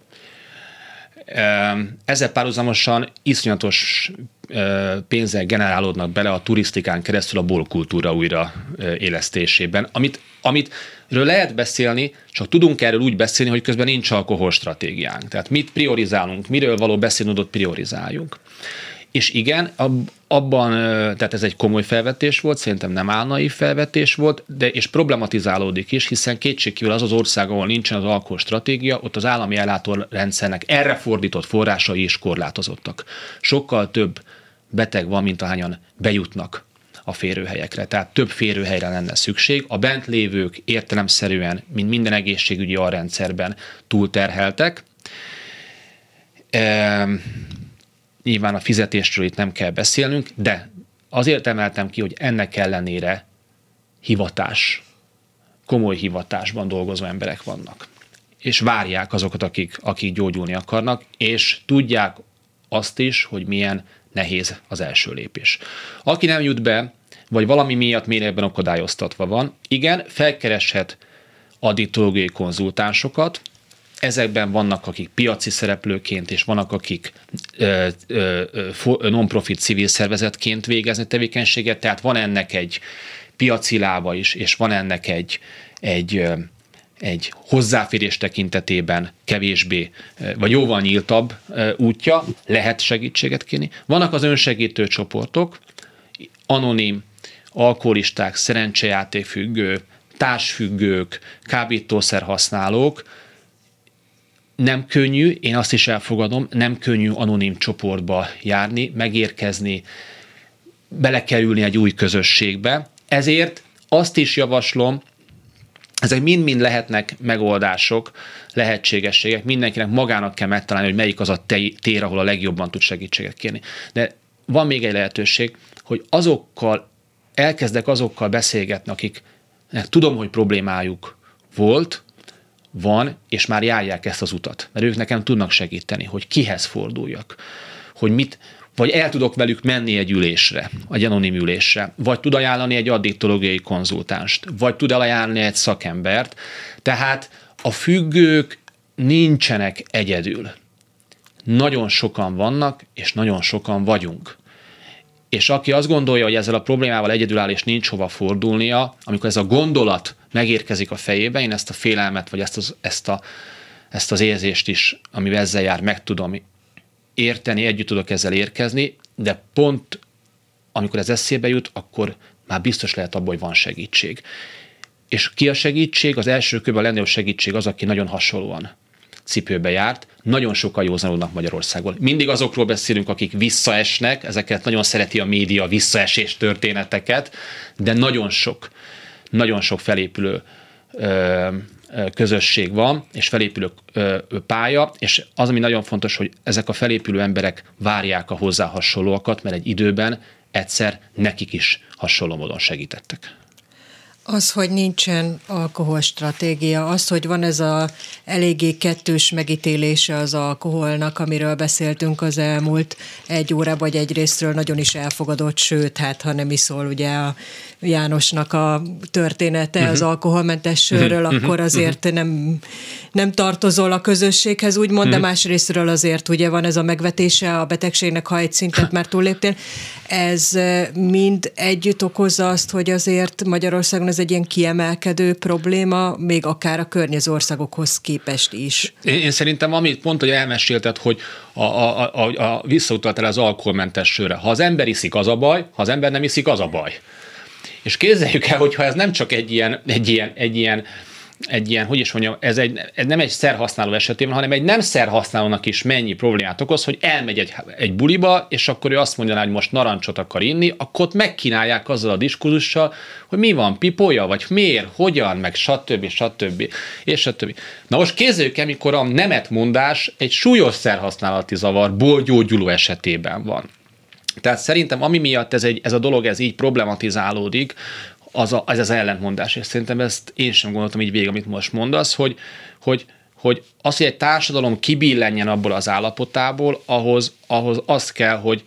Um, ezzel párhuzamosan iszonyatos uh, pénzzel generálódnak bele a turisztikán keresztül a bolkultúra újra uh, élesztésében, amit, amit ről lehet beszélni, csak tudunk erről úgy beszélni, hogy közben nincs alkoholstratégiánk. Tehát mit priorizálunk, miről való beszélnodot priorizáljunk. És igen, ab, abban, tehát ez egy komoly felvetés volt, szerintem nem álnai felvetés volt, de és problematizálódik is, hiszen kétségkívül az az ország, ahol nincsen az alkoholstratégia, ott az állami ellátórendszernek erre fordított forrásai is korlátozottak. Sokkal több beteg van, mint ahányan bejutnak a férőhelyekre. Tehát több férőhelyre lenne szükség. A bent lévők értelemszerűen, mint minden egészségügyi alrendszerben túlterheltek. E, nyilván a fizetésről itt nem kell beszélnünk, de azért emeltem ki, hogy ennek ellenére hivatás, komoly hivatásban dolgozó emberek vannak. És várják azokat, akik, akik gyógyulni akarnak, és tudják azt is, hogy milyen nehéz az első lépés. Aki nem jut be, vagy valami miatt mélyebben akadályoztatva van, igen, felkereshet addiktológiai konzultánsokat, ezekben vannak, akik piaci szereplőként, és vannak, akik ö, ö, ö, non-profit civil szervezetként végezni tevékenységet, tehát van ennek egy piaci lába is, és van ennek egy, egy, ö, egy hozzáférés tekintetében kevésbé, vagy jóval nyíltabb útja, lehet segítséget kérni. Vannak az önsegítő csoportok, anonim, alkoholisták, szerencsejátékfüggő, társfüggők, kábítószerhasználók. Nem könnyű, én azt is elfogadom, nem könnyű anonim csoportba járni, megérkezni, belekerülni egy új közösségbe. Ezért azt is javaslom, ezek mind-mind lehetnek megoldások, lehetségességek, mindenkinek magának kell megtalálni, hogy melyik az a tér, ahol a legjobban tud segítséget kérni. De van még egy lehetőség, hogy azokkal, elkezdek azokkal beszélgetni, akiknek tudom, hogy problémájuk volt, van, és már járják ezt az utat. Mert ők nekem tudnak segíteni, hogy kihez forduljak, hogy mit, vagy el tudok velük menni egy ülésre, egy anonim ülésre, vagy tud ajánlani egy addiktológiai konzultánst, vagy tud ajánlani egy szakembert. Tehát a függők nincsenek egyedül. Nagyon sokan vannak, és nagyon sokan vagyunk. És aki azt gondolja, hogy ezzel a problémával egyedül áll, és nincs hova fordulnia, amikor ez a gondolat megérkezik a fejébe, én ezt a félelmet, vagy ezt az, ezt a, ezt az érzést is, amivel ezzel jár, meg tudom érteni, együtt tudok ezzel érkezni, de pont amikor ez eszébe jut, akkor már biztos lehet abban, hogy van segítség. És ki a segítség? Az első körben a legnagyobb segítség az, aki nagyon hasonlóan cipőbe járt. Nagyon sokan józanulnak Magyarországon. Mindig azokról beszélünk, akik visszaesnek, ezeket nagyon szereti a média, visszaesés történeteket, de nagyon sok, nagyon sok felépülő ö, közösség van, és felépülő ö, pálya, és az, ami nagyon fontos, hogy ezek a felépülő emberek várják a hozzá hasonlóakat, mert egy időben egyszer nekik is hasonló módon segítettek. Az, hogy nincsen alkoholstratégia, az, hogy van ez a eléggé kettős megítélése az alkoholnak, amiről beszéltünk az elmúlt egy órában, vagy egyrésztről nagyon is elfogadott, sőt, hát ha nem iszol ugye a Jánosnak a története uh-huh. az alkoholmentes sörről, uh-huh. akkor azért nem, nem tartozol a közösséghez, úgymond, uh-huh. de másrésztről azért ugye van ez a megvetése a betegségnek, ha egy szintet már túlléptél. Ez mind együtt okozza azt, hogy azért Magyarországon ez egy ilyen kiemelkedő probléma, még akár a környező országokhoz képest is. Én, én szerintem, amit pont, hogy elmesélted, hogy a, a, a, a visszautaltál az alkoholmentes sörre. Ha az ember iszik, az a baj, ha az ember nem iszik, az a baj. És képzeljük el, hogyha ez nem csak egy ilyen, egy ilyen, egy ilyen, egy ilyen hogy is mondjam, ez, egy, ez nem egy szerhasználó esetében, hanem egy nem szerhasználónak is mennyi problémát okoz, hogy elmegy egy, egy buliba, és akkor ő azt mondja, hogy most narancsot akar inni, akkor ott megkínálják azzal a diskurzussal, hogy mi van, pipolja, vagy miért, hogyan, meg stb. stb. És stb. Na most képzeljük el, mikor a nemetmondás egy súlyos szerhasználati zavarból gyógyuló esetében van. Tehát szerintem, ami miatt ez, egy, ez a dolog ez így problematizálódik, az a, ez az ellentmondás. És szerintem ezt én sem gondoltam így végig, amit most mondasz, hogy, hogy, hogy az, hogy egy társadalom kibillenjen abból az állapotából, ahhoz, ahhoz az kell, hogy,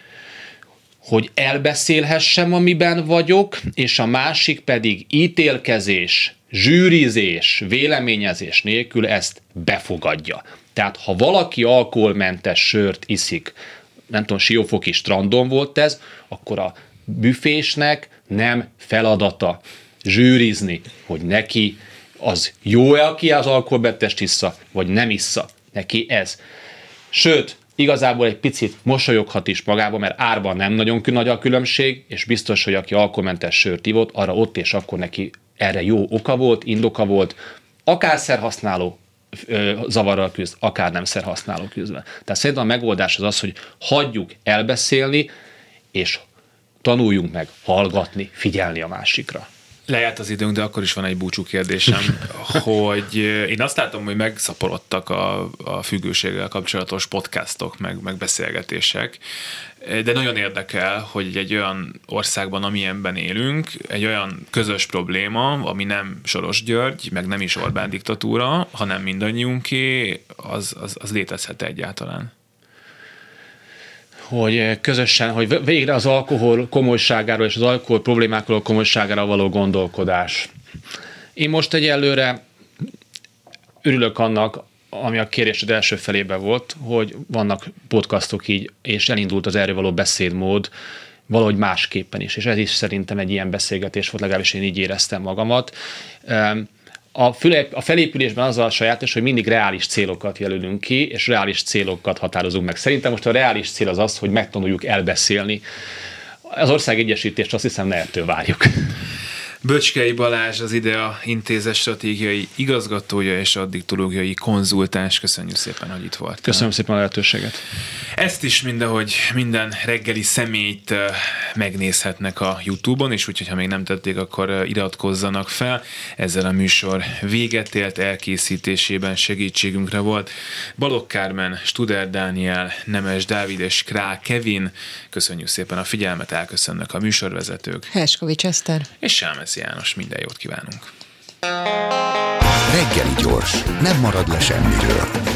hogy elbeszélhessem, amiben vagyok, és a másik pedig ítélkezés, zsűrizés, véleményezés nélkül ezt befogadja. Tehát, ha valaki alkoholmentes sört iszik, nem tudom, Siófoki strandon volt ez, akkor a büfésnek nem feladata zsűrizni, hogy neki az jó-e, aki az alkoholbettest issza, vagy nem issza. Neki ez. Sőt, igazából egy picit mosolyoghat is magába, mert árban nem nagyon nagy a különbség, és biztos, hogy aki alkoholmentes sört ivott, arra ott és akkor neki erre jó oka volt, indoka volt, akár szerhasználó zavarral küzd, akár nem szerhasználó küzdve. Tehát szerintem a megoldás az az, hogy hagyjuk elbeszélni, és tanuljunk meg hallgatni, figyelni a másikra. Lejárt az időnk, de akkor is van egy búcsú kérdésem, hogy én azt látom, hogy megszaporodtak a, a függőséggel kapcsolatos podcastok, meg, meg beszélgetések, de nagyon érdekel, hogy egy olyan országban, amilyenben élünk, egy olyan közös probléma, ami nem Soros György, meg nem is Orbán diktatúra, hanem mindannyiunké, az, az, az létezhet egyáltalán. Hogy közösen, hogy végre az alkohol komolyságáról és az alkohol problémákról a komolyságára való gondolkodás. Én most egyelőre örülök annak, ami a kérésed első felében volt, hogy vannak podcastok így, és elindult az erről való beszédmód valahogy másképpen is, és ez is szerintem egy ilyen beszélgetés volt, legalábbis én így éreztem magamat. A, füle, a felépülésben az a sajátos, hogy mindig reális célokat jelölünk ki, és reális célokat határozunk meg. Szerintem most a reális cél az az, hogy megtanuljuk elbeszélni. Az országegyesítést azt hiszem ne ettől várjuk. Böcskei Balázs, az IDEA Intézet stratégiai igazgatója és addiktológiai konzultáns. Köszönjük szépen, hogy itt volt. Köszönöm szépen a lehetőséget. Ezt is mindahogy minden reggeli személyt megnézhetnek a YouTube-on, és úgyhogy ha még nem tették, akkor iratkozzanak fel. Ezzel a műsor véget ért, elkészítésében segítségünkre volt Balogh Kármen, Studer Dániel, Nemes Dávid és Král Kevin. Köszönjük szépen a figyelmet, elköszönnek a műsorvezetők. Herskovics Eszter. És Sámeci János, minden jót kívánunk. Reggeli gyors, nem marad le semmiről.